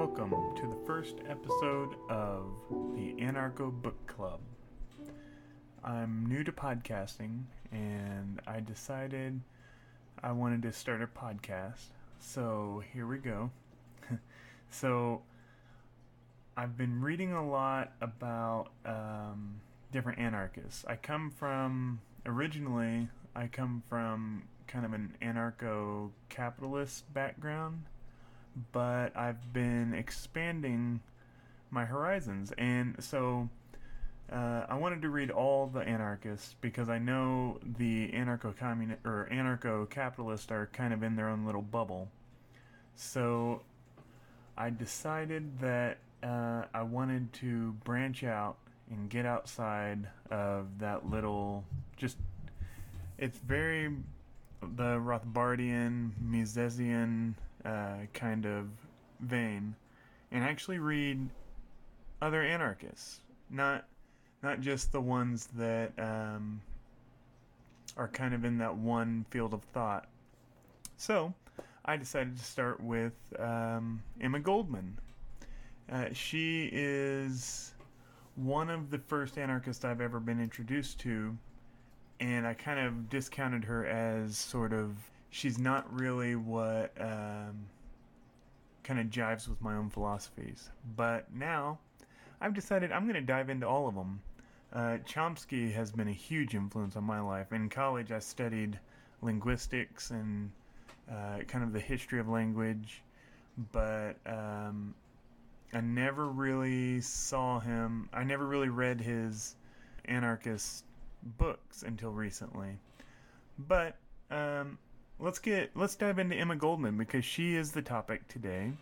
welcome to the first episode of the Anarcho Book Club. I'm new to podcasting, and I decided I wanted to start a podcast, so here we go. So, I've been reading a lot about different anarchists. Originally, I come from kind of an anarcho-capitalist background, but I've been expanding my horizons, and so I wanted to read all the anarchists because I know the anarcho-communist or anarcho-capitalists are kind of in their own little bubble. So I decided that I wanted to branch out and get outside of that little, it's very the Rothbardian, Misesian kind of vein, and actually read other anarchists, not just the ones that are kind of in that one field of thought. So I decided to start with Emma Goldman. She is one of the first anarchists I've ever been introduced to, and I kind of discounted her as sort of, she's not really what kind of jives with my own philosophies. But now I've decided I'm going to dive into all of them. Chomsky has been a huge influence on my life. In college, I studied linguistics and kind of the history of language, but I never really read his anarchist books until recently. But let's dive into Emma Goldman, because she is the topic today,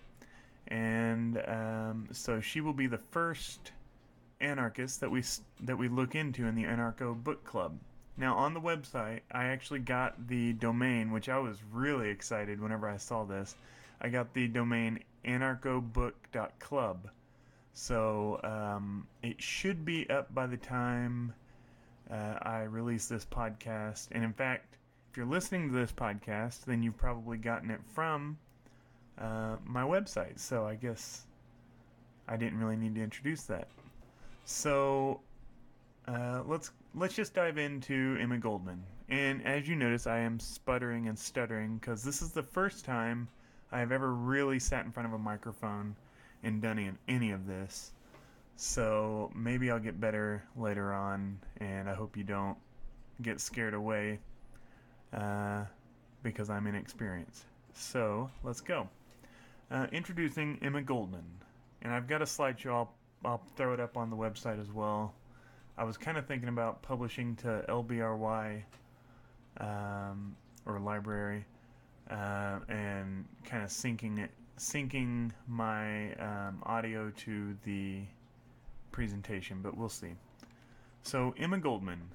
and so she will be the first anarchist that we look into in the Anarcho Book Club. Now, on the website, I actually got the domain, which I was really excited whenever I saw this. I got the domain anarchobook.club. So it should be up by the time I release this podcast. And in fact, if you're listening to this podcast, then you've probably gotten it from my website. So I guess I didn't really need to introduce that. So let's just dive into Emma Goldman. And as you notice, I am sputtering and stuttering because this is the first time I have ever really sat in front of a microphone and done any of this. So maybe I'll get better later on, and I hope you don't get scared away because I'm inexperienced. So let's go. Introducing Emma Goldman. And I've got a slideshow. I'll throw it up on the website as well. I was kind of thinking about publishing to LBRY or library and kind of syncing my audio to the presentation, but we'll see. So Emma Goldman.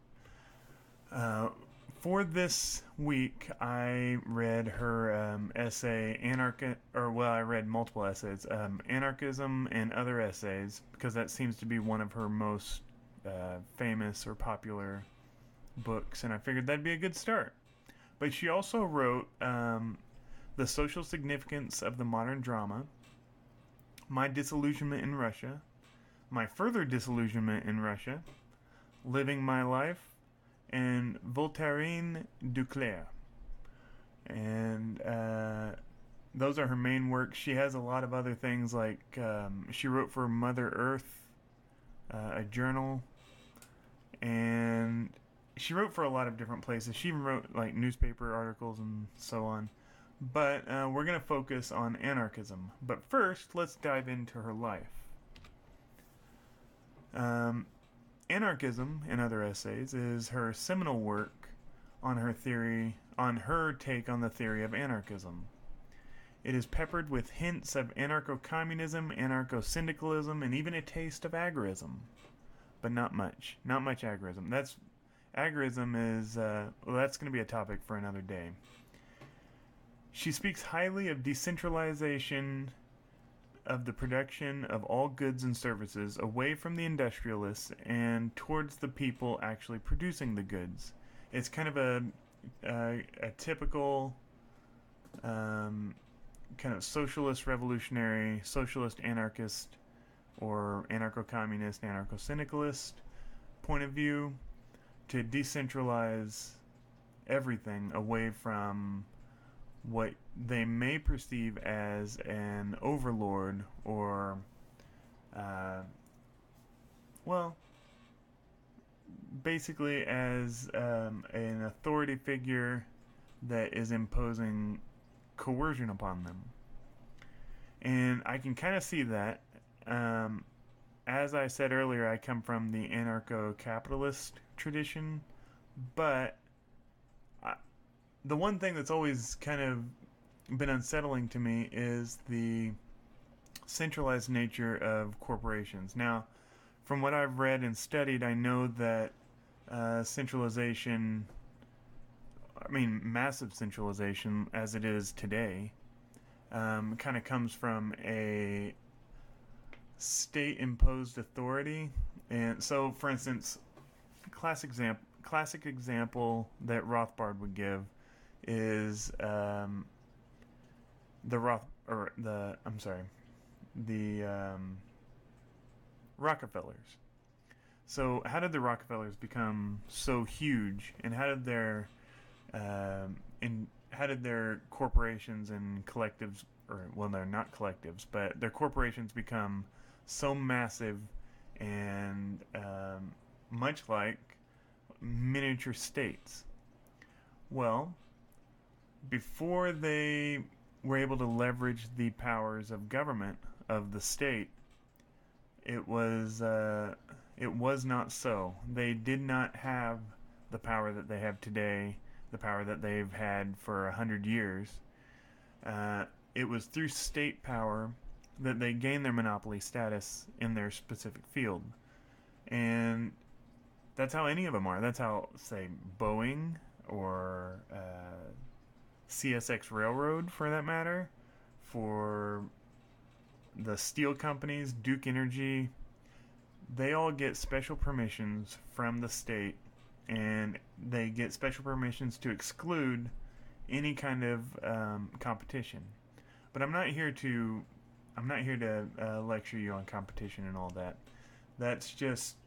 For this week, I read her essay, I read multiple essays, Anarchism and Other Essays, because that seems to be one of her most famous or popular books, and I figured that'd be a good start. But she also wrote The Social Significance of the Modern Drama, My Disillusionment in Russia, My Further Disillusionment in Russia, Living My Life, and Voltairine Duclair. And those are her main works. She has a lot of other things, like she wrote for Mother Earth, a journal, and she wrote for a lot of different places. She even wrote like newspaper articles and so on. But we're going to focus on anarchism. But first, let's dive into her life. Anarchism and Other Essays is her seminal work on her take on the theory of anarchism. It is peppered with hints of anarcho-communism, anarcho-syndicalism, and even a taste of agorism. But not much agorism. Agorism is, that's going to be a topic for another day. She speaks highly of decentralization of the production of all goods and services away from the industrialists and towards the people actually producing the goods. It's kind of a typical kind kind of socialist revolutionary, socialist anarchist, or anarcho-communist, anarcho-syndicalist point of view, to decentralize everything away from what they may perceive as an overlord or, uh, well, basically as an authority figure that is imposing coercion upon them. And I can kind of see that. As I said earlier, I come from the anarcho-capitalist tradition, but the one thing that's always kind of been unsettling to me is the centralized nature of corporations. Now, from what I've read and studied, I know that centralization, I mean, massive centralization as it is today, kind of comes from a state-imposed authority. And so, for instance, classic example that Rothbard would give is the Rockefellers. So, how did the Rockefellers become so huge, and how did their corporations and collectives, or well, they're not collectives, but their corporations become so massive and much like miniature states? Well, before they were able to leverage the powers of government of the state, it was not so. They did not have the power that they have today, the power that they've had for 100 years. It was through state power that they gained their monopoly status in their specific field. And that's how any of them are. That's how, say, Boeing or CSX Railroad, for that matter, for the steel companies, Duke Energy, they all get special permissions from the state, and they get special permissions to exclude any kind of competition. But I'm not here to lecture you on competition and all that. That's just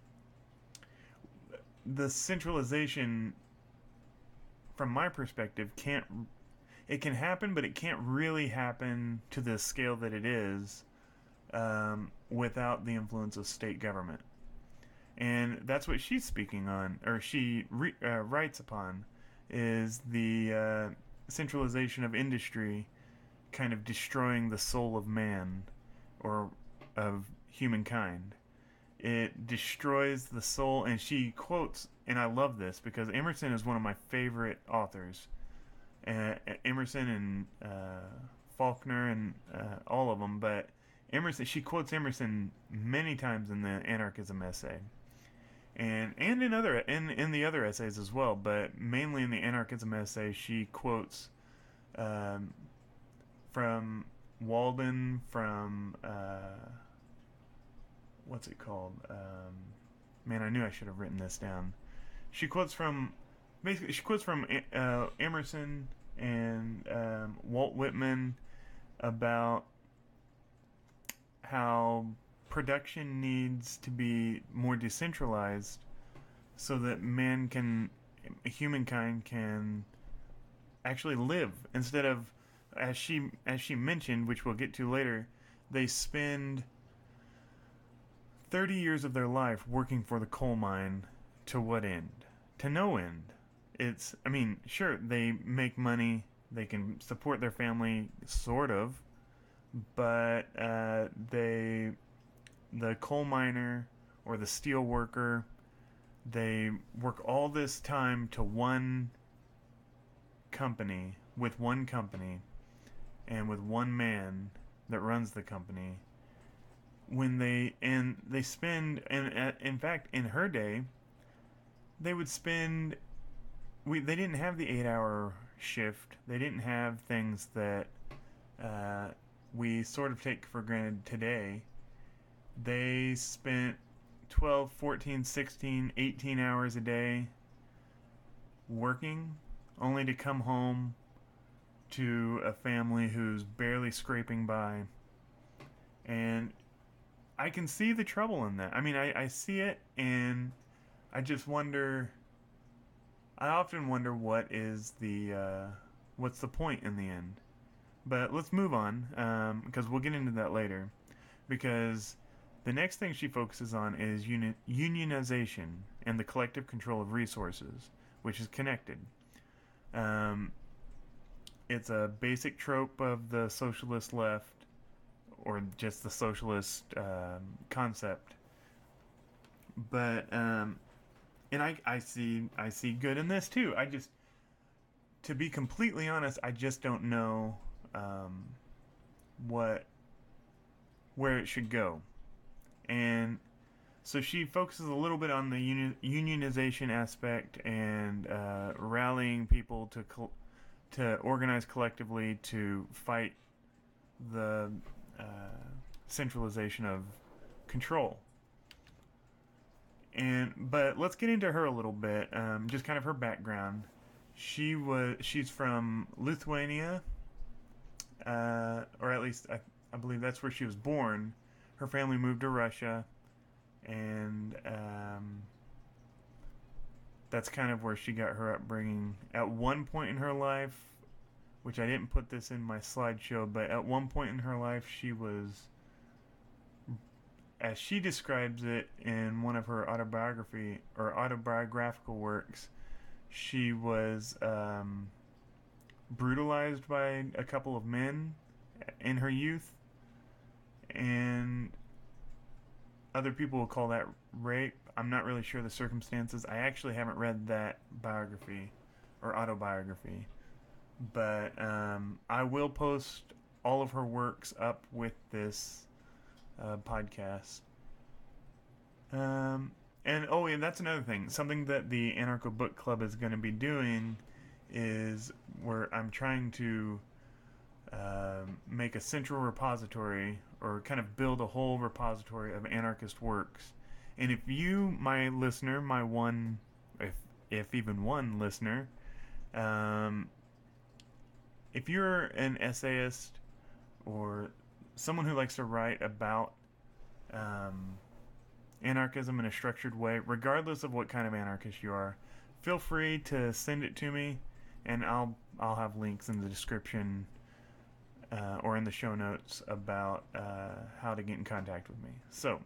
the centralization. From my perspective, it can happen, but it can't really happen to the scale that it is without the influence of state government. And that's what she's speaking on, or she writes upon, is the centralization of industry kind of destroying the soul of man, or of humankind. It destroys the soul, and she quotes, and I love this because Emerson is one of my favorite authors. Emerson and Faulkner and all of them, but she quotes Emerson many times in the Anarchism essay, and in the other essays as well, but mainly in the Anarchism essay, she quotes from Walden, from what's it called? Man, I knew I should have written this down. She quotes from Emerson and Walt Whitman about how production needs to be more decentralized so that humankind can actually live, instead of, as she mentioned, which we'll get to later, they spend 30 years of their life working for the coal mine. To what end? To no end. Sure, they make money, they can support their family, sort of, but the coal miner or the steel worker, they work all this time to one company, and with one man that runs the company. They spend, and in fact, in her day, they would spend. They didn't have the 8-hour shift. They didn't have things that we sort of take for granted today. They spent 12, 14, 16, 18 hours a day working, only to come home to a family who's barely scraping by. And I can see the trouble in that. I mean, I see it, and I just wonder. I often wonder what's the point in the end. But let's move on, because we'll get into that later. Because the next thing she focuses on is unionization and the collective control of resources, which is connected. Um, it's a basic trope of the socialist left, or just the socialist concept. But and I see good in this too. To be completely honest, I just don't know um, what where it should go. And so she focuses a little bit on the unionization aspect and rallying people to organize collectively to fight the uh, centralization of control. But let's get into her a little bit. Just kind of her background. She's from Lithuania, or at least I believe that's where she was born. Her family moved to Russia, and that's kind of where she got her upbringing. At one point in her life, which I didn't put this in my slideshow, but at one point in her life, she was, as she describes it in one of her autobiographical works, she was brutalized by a couple of men in her youth, and other people will call that rape. I'm not really sure the circumstances. I actually haven't read that biography or autobiography, but I will post all of her works up with this podcast. And that's another thing. Something that the Anarcho Book Club is going to be doing is where I'm trying to make a central repository, or kind of build a whole repository of anarchist works. And if you, my listener, my one, if even one listener, if you're an essayist or someone who likes to write about anarchism in a structured way, regardless of what kind of anarchist you are, feel free to send it to me, and I'll have links in the description or in the show notes about how to get in contact with me. So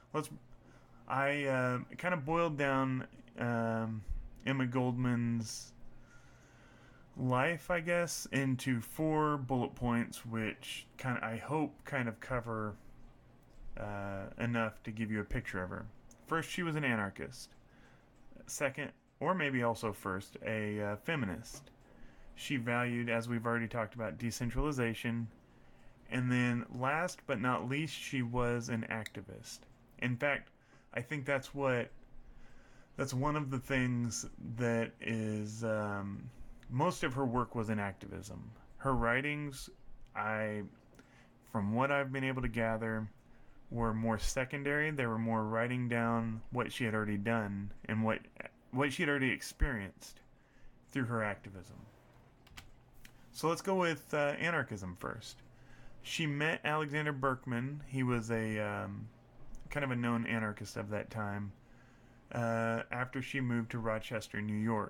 I kind of boiled down Emma Goldman's life, I guess, into 4 bullet points, which I hope kind of cover enough to give you a picture of her. First, she was an anarchist. Second, or maybe also first, a feminist. She valued, as we've already talked about, decentralization. And then, last but not least, she was an activist. In fact, I think that's one of the things that is most of her work was in activism. Her writings, from what I've been able to gather, were more secondary. They were more writing down what she had already done and what she had already experienced through her activism. So let's go with anarchism first. She met Alexander Berkman. He was a kind of a known anarchist of that time, after she moved to Rochester, New York.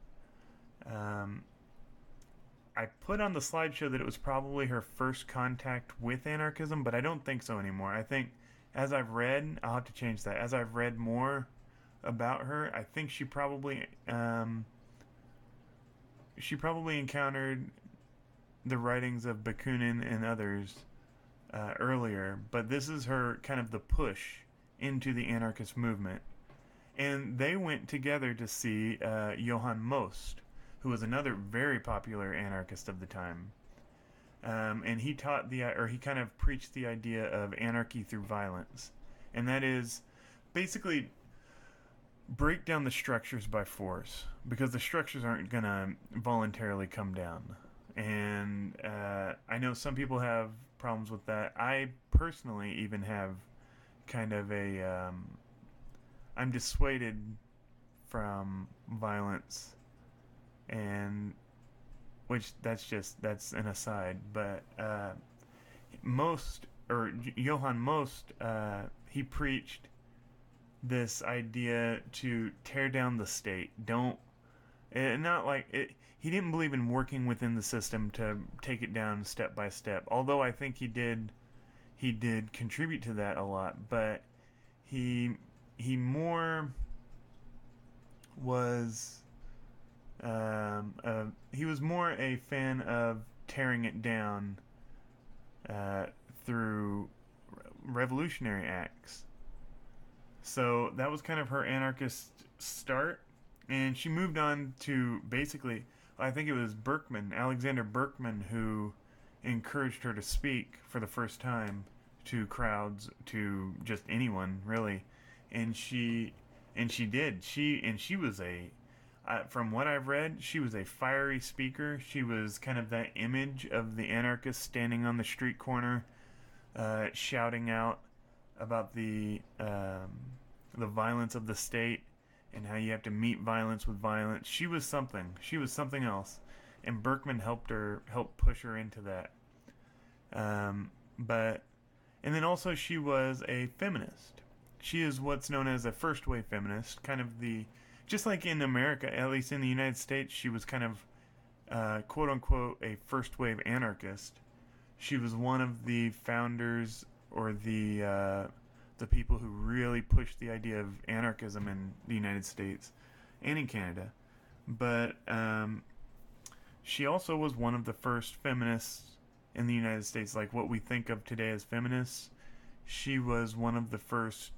I put on the slideshow that it was probably her first contact with anarchism, but I don't think so anymore. I think, as I've read, I'll have to change that. As I've read more about her, I think she probably encountered the writings of Bakunin and others earlier, but this is her kind of the push into the anarchist movement. And they went together to see Johann Most, who was another very popular anarchist of the time. And he he kind of preached the idea of anarchy through violence. And that is basically break down the structures by force, because the structures aren't going to voluntarily come down. And I know some people have problems with that. I personally even have kind of I'm dissuaded from violence, and which that's an aside, but most or Johann Most, he preached this idea to tear down the state. Don't not like it. He didn't believe in working within the system to take it down step by step. Although I think he did contribute to that a lot, but he more was he was more a fan of tearing it down through revolutionary acts. So that was kind of her anarchist start, and she moved on to basically, I think it was Berkman, Alexander Berkman, who encouraged her to speak for the first time to crowds, to just anyone really, and she did. She was from what I've read, she was a fiery speaker. She was kind of that image of the anarchist standing on the street corner, shouting out about the violence of the state and how you have to meet violence with violence. She was something. She was something else, and Berkman helped push her into that. But and then also she was a feminist. She is what's known as a first wave feminist, kind of just like in America, at least in the United States, she was kind of quote unquote a first wave anarchist. She was one of the founders or the people who really pushed the idea of anarchism in the United States and in Canada. But she also was one of the first feminists in the United States, like what we think of today as feminists. She was one of the first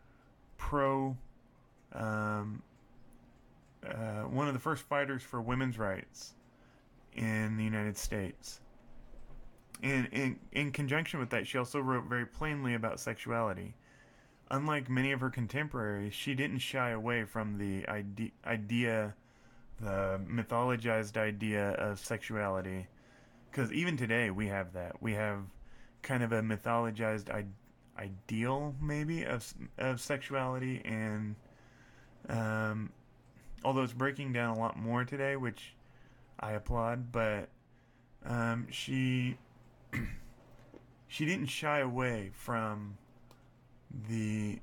one of the first fighters for women's rights in the United States. And in conjunction with that, she also wrote very plainly about sexuality. Unlike many of her contemporaries, she didn't shy away from the idea, the mythologized idea of sexuality. Because even today, we have that. We have kind of a mythologized ideal, maybe, of sexuality. And although it's breaking down a lot more today, which I applaud, but she didn't shy away from the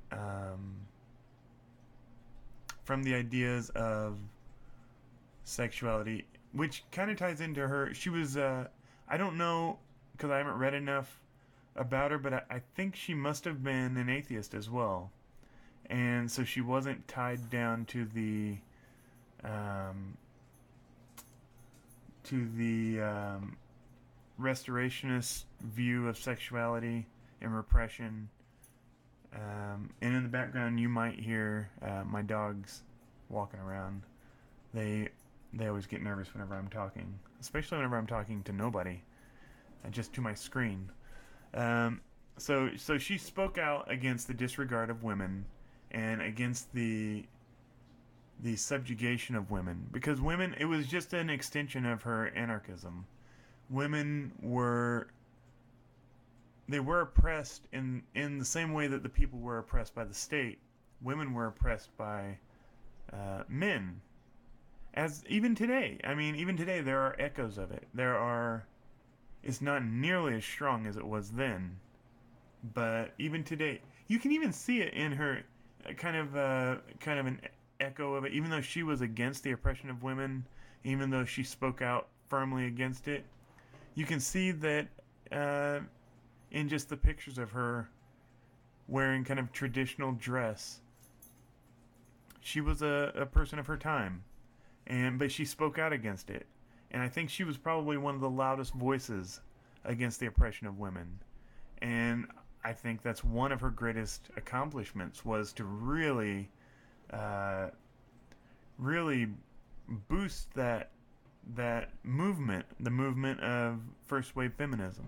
ideas of sexuality, which kind of ties into her. She was I don't know because I haven't read enough about her, but I think she must have been an atheist as well, and so she wasn't tied down to the restorationist view of sexuality and repression. And in the background, you might hear my dogs walking around. They always get nervous whenever I'm talking, especially whenever I'm talking to nobody, just to my screen. So she spoke out against the disregard of women and against the subjugation of women, because women, it was just an extension of her anarchism. Women were oppressed in the same way that the people were oppressed by the state. Women were oppressed by men. As even today, even today there are echoes of it. It's not nearly as strong as it was then, but even today, you can even see it in her kind of an echo of it. Even though she was against the oppression of women, even though she spoke out firmly against it, you can see that in just the pictures of her wearing kind of traditional dress. She was a person of her time, but she spoke out against it. And I think she was probably one of the loudest voices against the oppression of women. And I think that's one of her greatest accomplishments, was to really boost that movement, the movement of first wave feminism.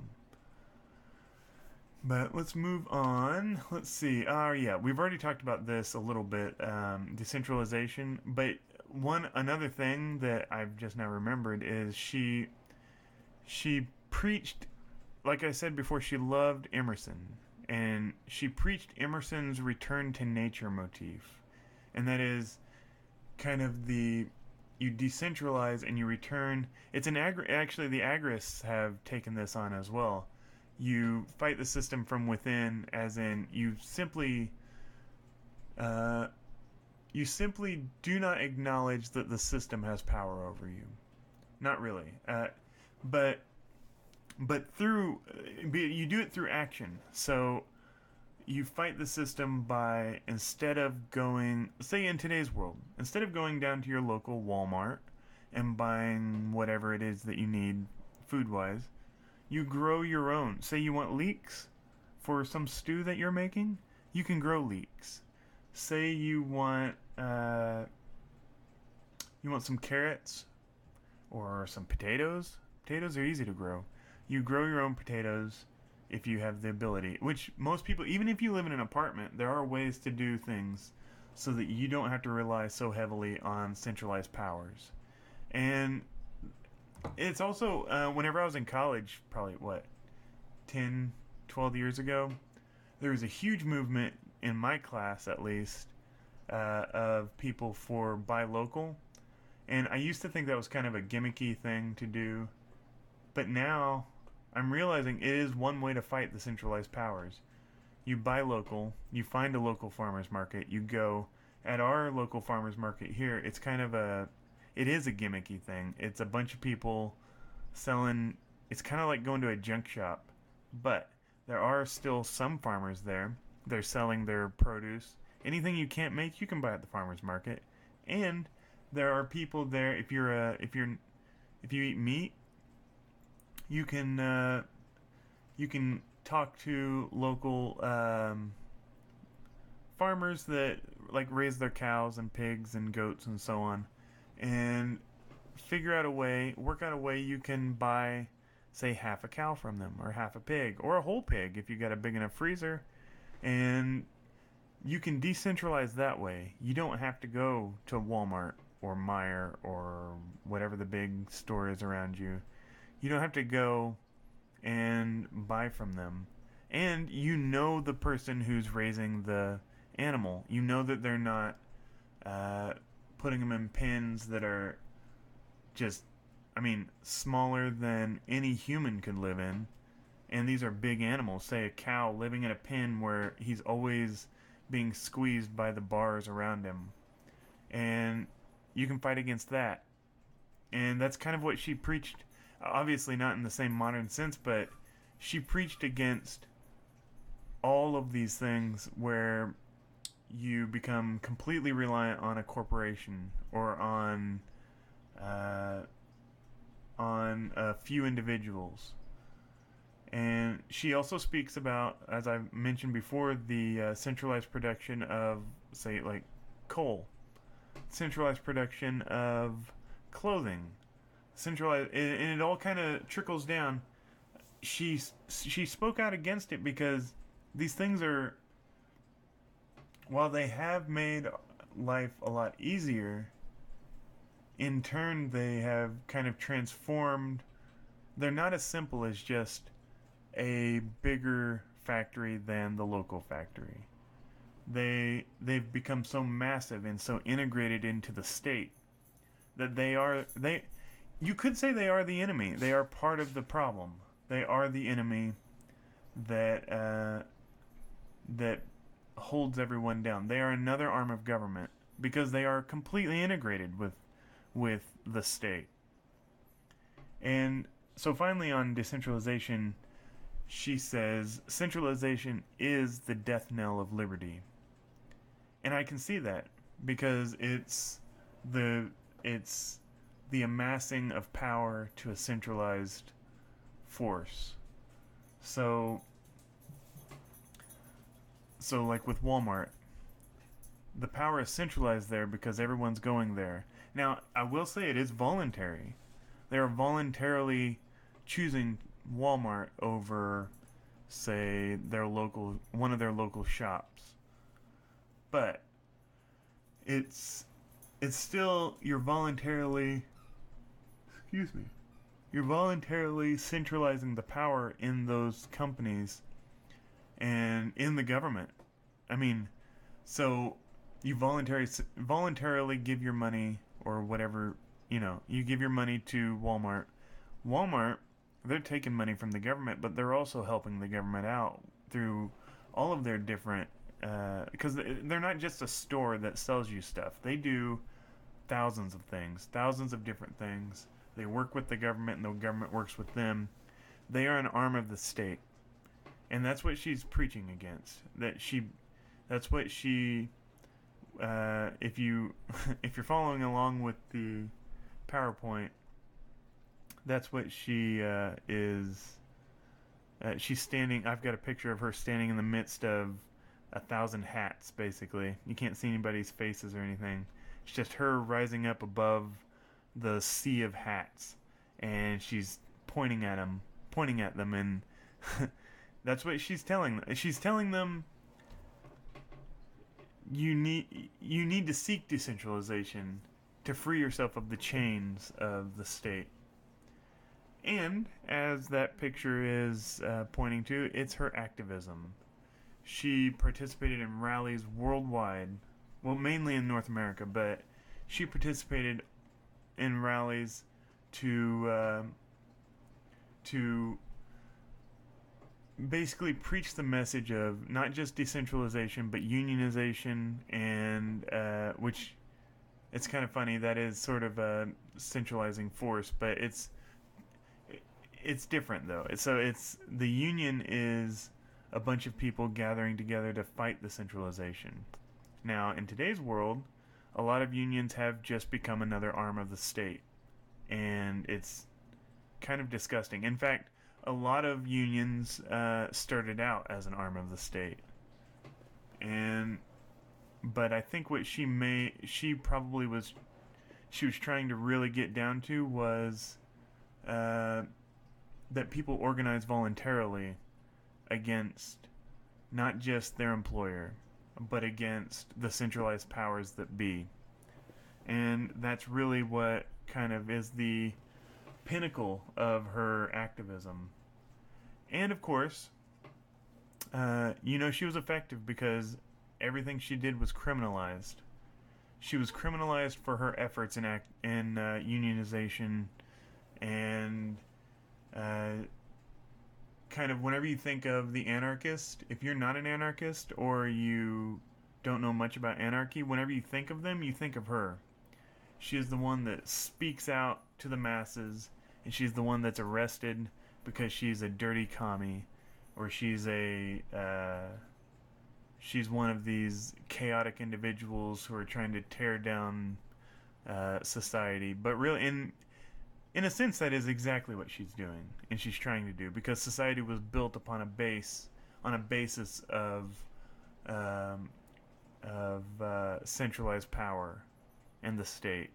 But let's move on. Let's see. Yeah, we've already talked about this a little bit, decentralization. But another thing that I've just now remembered is she preached, like I said before, she loved Emerson, and she preached Emerson's return to nature motif, and that is kind of the you decentralize and you return. It's an actually the agrists have taken this on as well. You fight the system from within, as in uh, you simply do not acknowledge that the system has power over you. Not really, but through you do it through action. So you fight the system by, instead of going, say in today's world, instead of going down to your local Walmart and buying whatever it is that you need food wise, you grow your own. Say you want leeks for some stew that you're making, you can grow leeks. Say you want some carrots or some potatoes. Potatoes are easy to grow. You grow your own potatoes if you have the ability, which most people, even if you live in an apartment, there are ways to do things so that you don't have to rely so heavily on centralized powers. And it's also, whenever I was in college, probably 10, 12 years ago, there was a huge movement in my class, at least, of people for buy local. And I used to think that was kind of a gimmicky thing to do, but now I'm realizing it is one way to fight the centralized powers. You buy local, you find a local farmer's market, you go. At our local farmer's market here, it is a gimmicky thing. It's a bunch of people selling, it's kind of like going to a junk shop, but there are still some farmers there. They're selling their produce. Anything you can't make, you can buy at the farmer's market. And there are people there, if you eat meat, you can talk to local farmers that like raise their cows and pigs and goats and so on, and work out a way you can buy, say, half a cow from them, or half a pig, or a whole pig if you got a big enough freezer, and you can decentralize that way. You don't have to go to Walmart or Meijer or whatever the big store is around you. You don't have to go and buy from them. And you know the person who's raising the animal. You know that they're not putting them in pens that are just, smaller than any human could live in. And these are big animals. Say a cow living in a pen where he's always being squeezed by the bars around him. And you can fight against that. And that's kind of what she preached. Obviously not in the same modern sense, but she preached against all of these things where you become completely reliant on a corporation or on a few individuals. And she also speaks about, as I mentioned before, the centralized production of, say, like coal, centralized production of clothing, centralized, and it all kind of trickles down. She spoke out against it because these things are, while they have made life a lot easier, in turn they have kind of transformed. They're not as simple as just a bigger factory than the local factory. They've become so massive and so integrated into the state that they you could say they are the enemy. They are part of the problem. They are the enemy that that holds everyone down. They are another arm of government because they are completely integrated with the state. And so finally on decentralization, she says centralization is the death knell of liberty. And I can see that because it's the amassing of power to a centralized force. So like with Walmart, the power is centralized there because everyone's going there. Now, I will say it is voluntary. They are voluntarily choosing Walmart over, say, one of their local shops. But it's still, you're voluntarily centralizing the power in those companies and in the government. So you voluntarily give your money or whatever you give your money to Walmart. Walmart, they're taking money from the government, but they're also helping the government out through all of their different, because they're not just a store that sells you stuff. They do thousands of things, thousands of different things. They work with the government, and the government works with them. They are an arm of the state, and that's what she's preaching against. That's what she. If you if you're following along with the PowerPoint, that's what she is. She's standing. I've got a picture of her standing in the midst of 1,000 hats. Basically, you can't see anybody's faces or anything. It's just her rising up above the sea of hats, and she's pointing at them, and that's what she's telling them. She's telling them you need to seek decentralization to free yourself of the chains of the state. And as that picture is pointing to, it's her activism. She participated in rallies worldwide, well, mainly in North America, but she participated in rallies to basically preach the message of not just decentralization but unionization, and which it's kind of funny, that is sort of a centralizing force, but it's different though. It's the union is a bunch of people gathering together to fight the centralization. Now, in today's world, a lot of unions have just become another arm of the state, and it's kind of disgusting. In fact, a lot of unions started out as an arm of the state, but I think what she was trying to really get down to was that people organize voluntarily against not just their employer, but against the centralized powers that be. And that's really what kind of is the pinnacle of her activism. And of course, she was effective because everything she did was criminalized. She was criminalized for her efforts in unionization, and kind of whenever you think of the anarchist, if you're not an anarchist or you don't know much about anarchy, whenever you think of them, you think of her. She is the one that speaks out to the masses, and she's the one that's arrested because she's a dirty commie, or she's one of these chaotic individuals who are trying to tear down society. But really, in a sense, that is exactly what she's doing, and she's trying to do, because society was built upon a basis of centralized power and the state.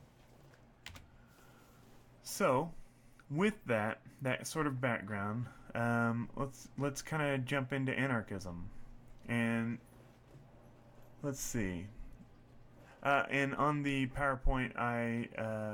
So, with that sort of background, let's kind of jump into anarchism, and let's see. And on the PowerPoint, I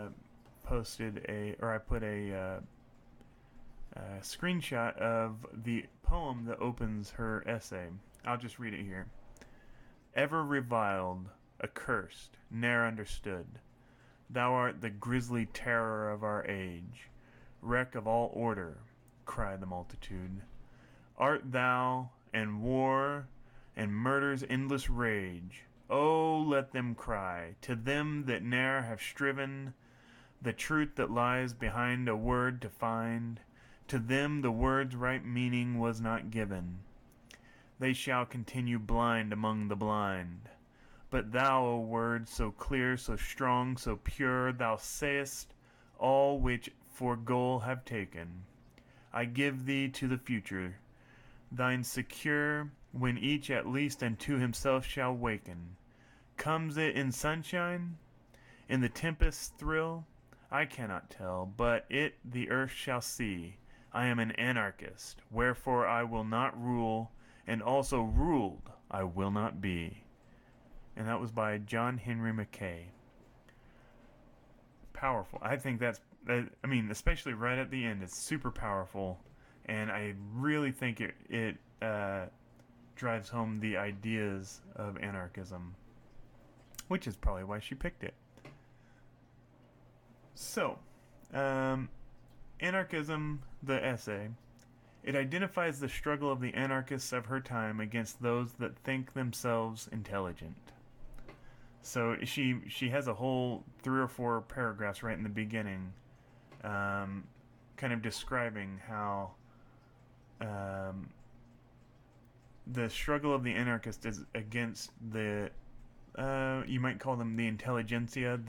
put a screenshot of the poem that opens her essay. I'll just read it here. Ever reviled, accursed, ne'er understood, thou art the grisly terror of our age, wreck of all order, cry the multitude. Art thou, and war, and murder's endless rage. Oh, let them cry, to them that ne'er have striven the truth that lies behind a word to find. To them the word's right meaning was not given. They shall continue blind among the blind. But thou, O word, so clear, so strong, so pure, thou sayest all which for goal have taken. I give thee to the future, thine secure, when each at least unto himself shall waken. Comes it in sunshine? In the tempest's thrill? I cannot tell, but it the earth shall see. I am an anarchist, wherefore I will not rule, and also ruled I will not be. And that was by John Henry Mackay. Powerful. I think especially right at the end, it's super powerful, and I really think it drives home the ideas of anarchism, which is probably why she picked it. So, um, Anarchism, the essay, it identifies the struggle of the anarchists of her time against those that think themselves intelligent. So she has a whole 3 or 4 paragraphs right in the beginning, um, kind of describing how um, the struggle of the anarchist is against the you might call them the intelligentsia,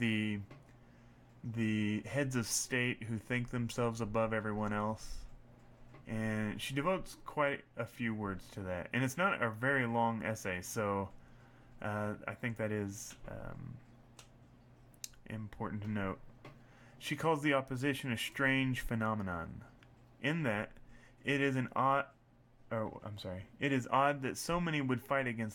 the heads of state who think themselves above everyone else. And she devotes quite a few words to that. And it's not a very long essay, so I think that is important to note. She calls the opposition a strange phenomenon, in that it is it is odd that so many would fight against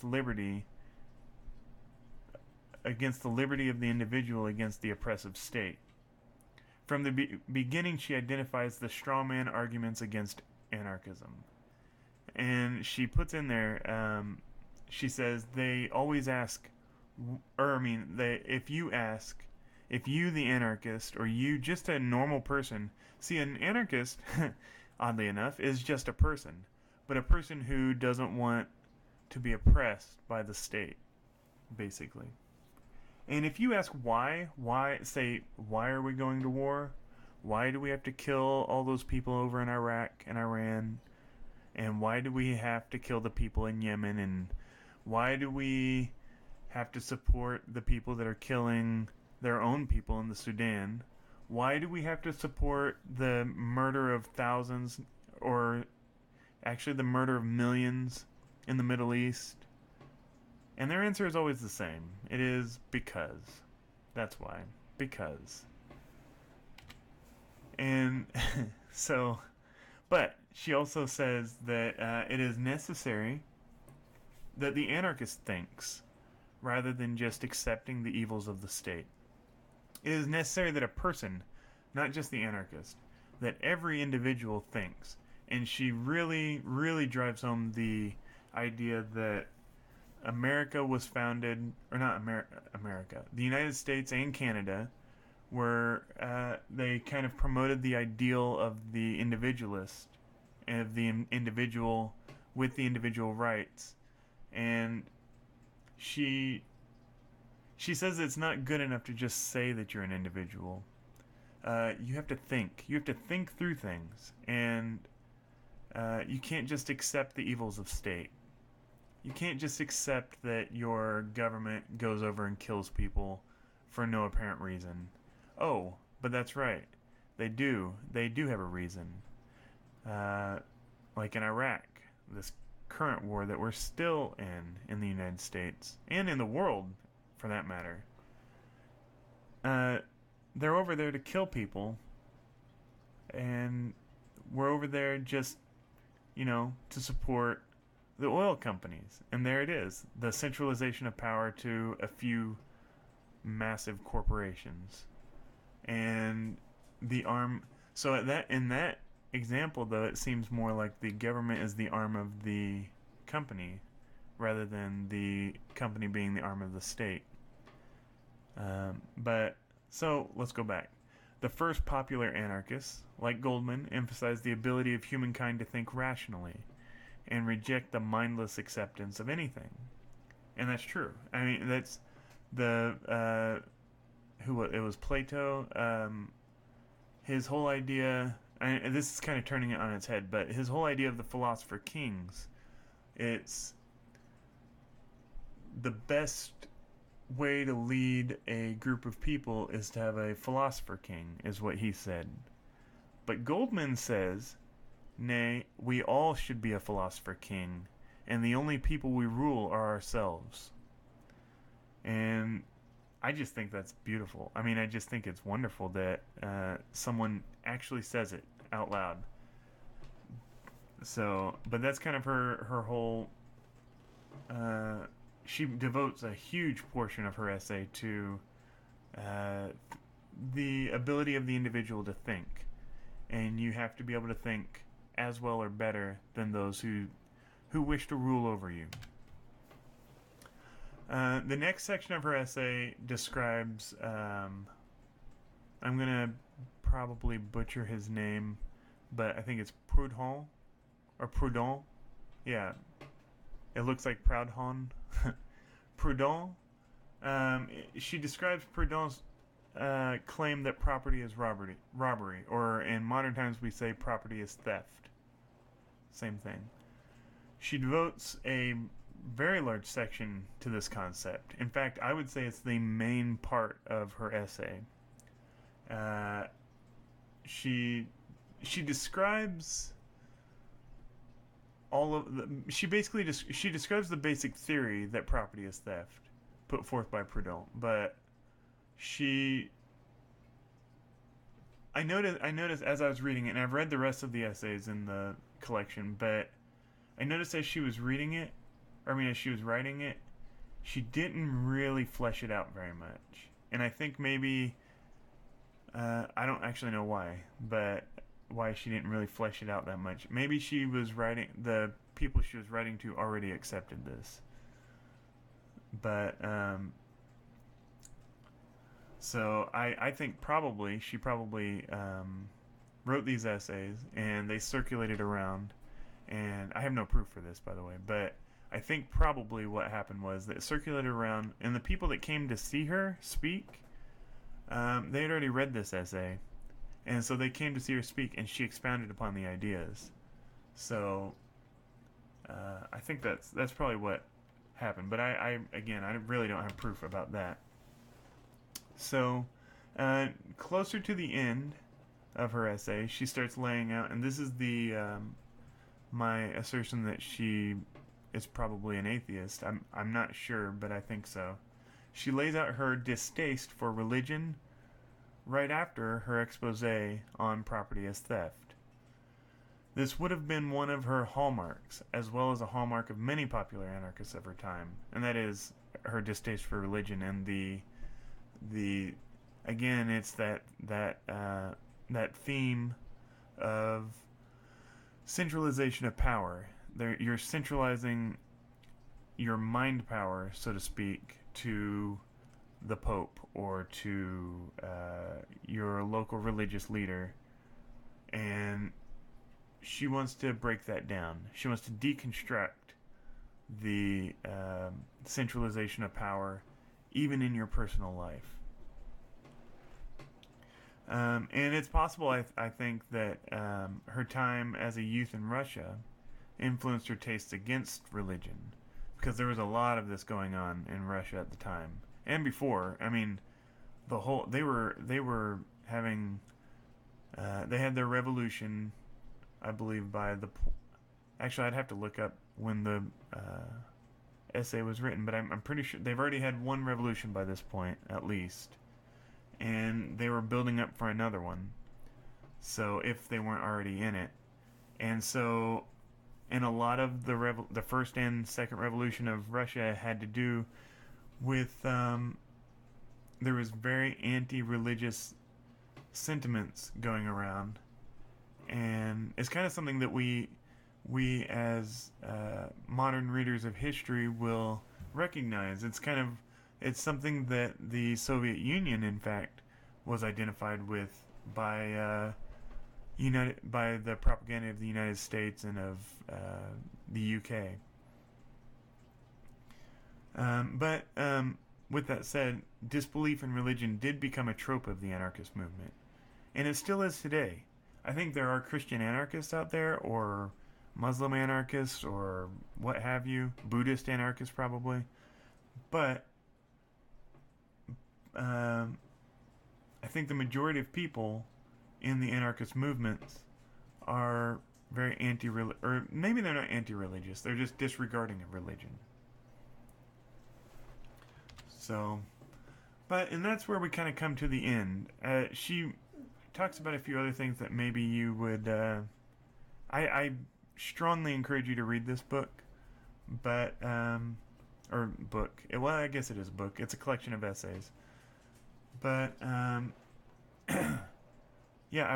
the liberty of the individual against the oppressive state. From the beginning, she identifies the strawman arguments against anarchism. And she puts in there, she says, they always ask, if you ask, if you, the anarchist, or you, just a normal person, see, an anarchist, oddly enough, is just a person, but a person who doesn't want to be oppressed by the state, basically. And if you ask why are we going to war? Why do we have to kill all those people over in Iraq and Iran? And why do we have to kill the people in Yemen? And why do we have to support the people that are killing their own people in the Sudan? Why do we have to support the murder of thousands, or actually the murder of millions in the Middle East? And their answer is always the same. It is because. That's why. Because. And so, but she also says that it is necessary that the anarchist thinks, rather than just accepting the evils of the state. It is necessary that a person, not just the anarchist, that every individual thinks. And she really, really drives home the idea that America was founded, or not America, the United States and Canada were, they kind of promoted the ideal of the individualist, and of the individual with the individual rights. And she says it's not good enough to just say that you're an individual. You have to think. You have to think through things. And you can't just accept the evils of state. You can't just accept that your government goes over and kills people for no apparent reason. Oh, but that's right. They do. They do have a reason. Like in Iraq, this current war that we're still in the United States, and in the world, for that matter. They're over there to kill people, and we're over there just, to support the oil companies. And there it is, the centralization of power to a few massive corporations. And the arm. So in that example, though, it seems more like the government is the arm of the company, rather than the company being the arm of the state. So let's go back. The first popular anarchists, like Goldman, emphasized the ability of humankind to think rationally and reject the mindless acceptance of anything. And that's true. I mean, that's it was Plato. His whole idea, and this is kind of turning it on its head, but his whole idea of the philosopher kings, it's the best way to lead a group of people is to have a philosopher king, is what he said. But Goldman says, nay, we all should be a philosopher king, and the only people we rule are ourselves. And I just think that's beautiful. I mean, I just think it's wonderful that someone actually says it out loud. So, but that's kind of her whole. She devotes a huge portion of her essay to the ability of the individual to think, and you have to be able to think as well or better than those who wish to rule over you. The next section of her essay describes I'm gonna probably butcher his name, but I think it's Proudhon or Proudhon. Yeah, it looks like Proudhon. Proudhon. She describes Proudhon's claim that property is robbery, or in modern times we say property is theft. Same thing. She devotes a very large section to this concept. In fact, I would say it's the main part of her essay. Uh, she describes she describes the basic theory that property is theft put forth by Proudhon, but she I noticed as I was reading it, and I've read the rest of the essays in the collection, but I noticed as she was reading it, or I mean as she was writing it, she didn't really flesh it out very much. And I think maybe I don't actually know why, but why she didn't really flesh it out that much. Maybe she was writing the people she was writing to already accepted this. But so I think probably she probably wrote these essays and they circulated around, and I have no proof for this, by the way, but I think probably what happened was that it circulated around, and the people that came to see her speak, they had already read this essay, and so they came to see her speak, and she expounded upon the ideas. So I think that's probably what happened, but I again I really don't have proof about that. So closer to the end of her essay, she starts laying out, and this is the my assertion that she is probably an atheist. I'm not sure, but I think so. She lays out her distaste for religion right after her expose on property as theft. This would have been one of her hallmarks, as well as a hallmark of many popular anarchists of her time, and that is her distaste for religion and the again it's that theme of centralization of power. You're centralizing your mind power, so to speak, to the Pope or to your local religious leader, and she wants to break that down. She wants to deconstruct the centralization of power, even in your personal life. And it's possible, I think, that her time as a youth in Russia influenced her tastes against religion, because there was a lot of this going on in Russia at the time and before. I mean, they were having they had their revolution, I believe, actually I'd have to look up when the essay was written, but I'm pretty sure they've already had one revolution by this point at least, and they were building up for another one. So if they weren't already in it, and so, and a lot of the first and second revolution of Russia had to do with there was very anti-religious sentiments going around, and it's kind of something that we as modern readers of history will recognize. It's something that the Soviet Union, in fact, was identified with by by the propaganda of the United States and of the UK. But with that said, disbelief in religion did become a trope of the anarchist movement, and it still is today. I think there are Christian anarchists out there, or Muslim anarchists, or what have you, Buddhist anarchists probably, but I think the majority of people in the anarchist movements are very anti-religious, or maybe they're not anti-religious, they're just disregarding of religion. So, and that's where we kind of come to the end. She talks about a few other things that maybe you would, I strongly encourage you to read this book, but, or book, well, I guess it is a book, it's a collection of essays, but, yeah,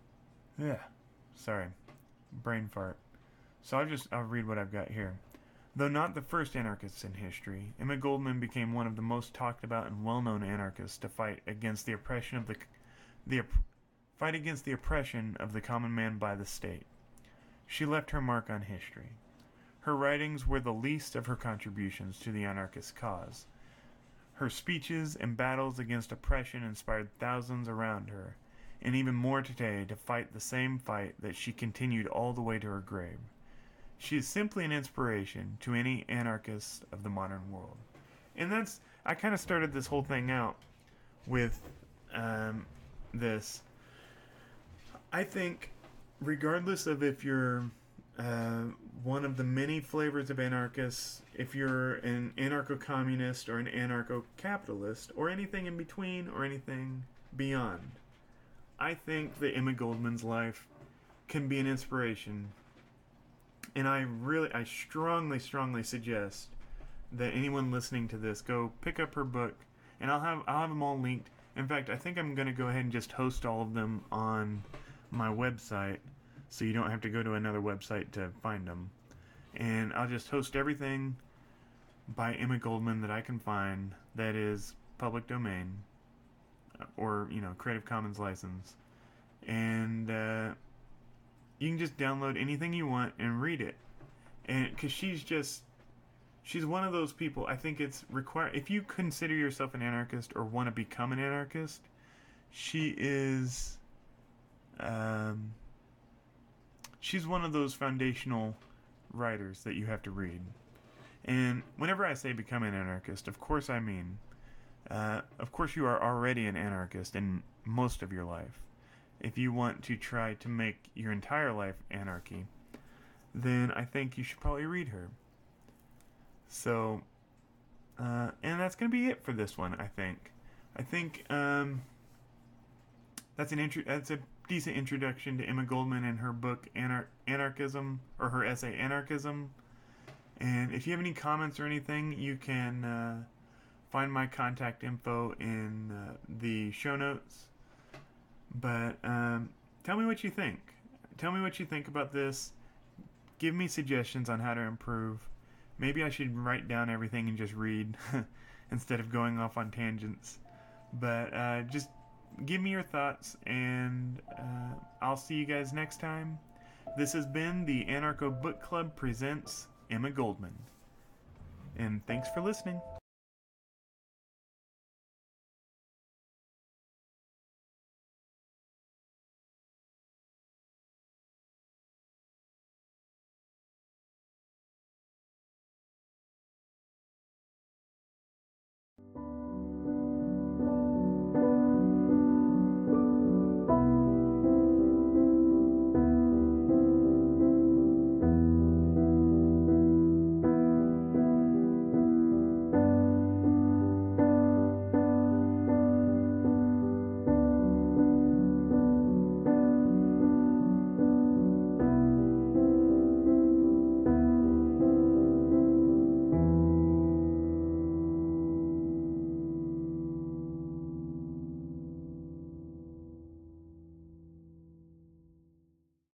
sorry, brain fart. So I'll read what I've got here. Though not the first anarchist in history, Emma Goldman became one of the most talked about and well-known anarchists to fight against the oppression of the fight against the oppression of the common man by the state. She left her mark on history. Her writings were the least of her contributions to the anarchist cause. Her speeches and battles against oppression inspired thousands around her, and even more today to fight the same fight that she continued all the way to her grave. She is simply an inspiration to any anarchist of the modern world. And I kind of started this whole thing out with this. I think, regardless of if you're one of the many flavors of anarchists, if you're an anarcho-communist or an anarcho-capitalist, or anything in between or anything beyond, I think that Emma Goldman's life can be an inspiration. And I strongly suggest that anyone listening to this go pick up her book, and I'll have them all linked. In fact, I think I'm going to go ahead and just host all of them on my website, so you don't have to go to another website to find them. And I'll just host everything by Emma Goldman that I can find that is public domain, or Creative Commons license, and you can just download anything you want and read it. And because she's one of those people, I think it's required. If you consider yourself an anarchist or want to become an anarchist, she is, she's one of those foundational writers that you have to read. And whenever I say become an anarchist, of course I mean, of course you are already an anarchist in most of your life. If you want to try to make your entire life anarchy, then I think you should probably read her. So, and that's going to be it for this one, I think. I think that's a decent introduction to Emma Goldman and her book Anarchism, or her essay Anarchism. And if you have any comments or anything, you can find my contact info in the show notes. But tell me what you think. Tell me what you think about this. Give me suggestions on how to improve. Maybe I should write down everything and just read instead of going off on tangents. But just give me your thoughts, and I'll see you guys next time. This has been the Anarcho Book Club presents Emma Goldman. And thanks for listening.